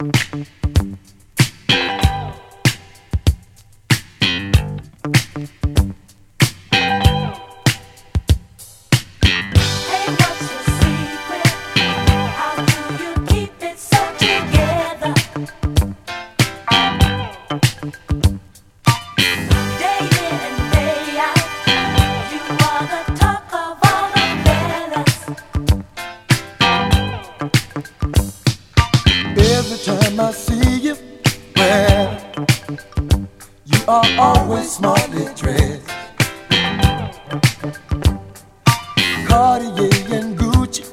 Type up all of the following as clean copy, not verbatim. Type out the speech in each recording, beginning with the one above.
Every time I see you, well, you are always smartly dressed. Cartier and Gucci,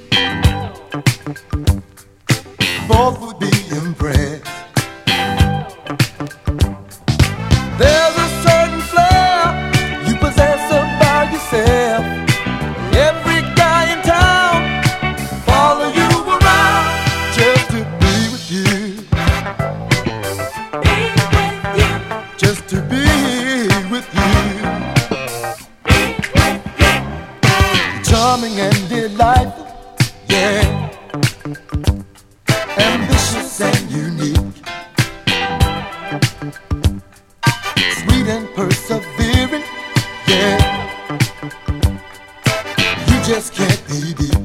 both would be impressed. There's a certain flair you possess about yourself. Every guy in town follow you around just to be with you. Be with you. Just to be with you. Be with you. Charming and delightful, yeah. Ambitious and unique. Sweet and persevering, yeah. You just can't be beat.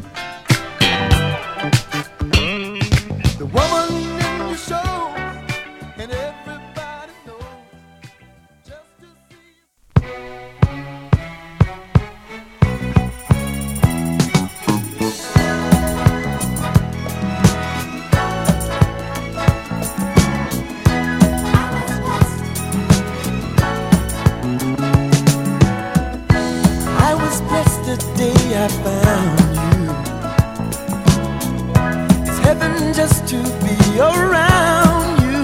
The woman in your show, and everybody knows. Just to see I was blessed the day I found you. It's heaven just to be around you.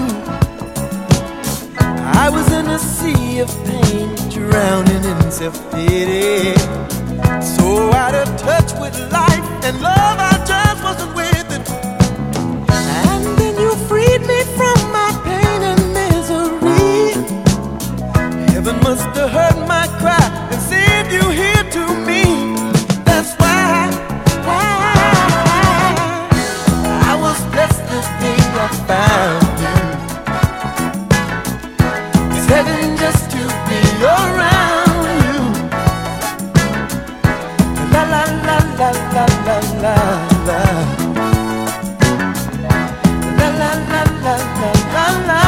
I was in a sea of pain, drowning in self-pity. So out of touch with life and love, I just wasn't with it. And then you freed me from my pain and misery. Heaven must have heard my cry and sent you here to me. That's why I was blessed the day I found you. It's heaven just to be around you. La la la la la la la la. La la la la la la la.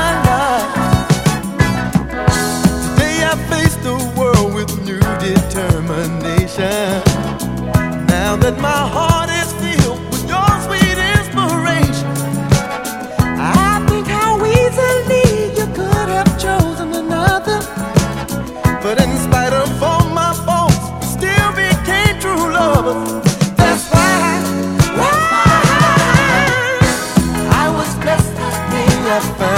Today I face the world with new determination. Now that my heart is filled with your sweet inspiration, I think how easily you could have chosen another. But in spite of all my faults, we still became true lovers. That's why I was blessed the day I found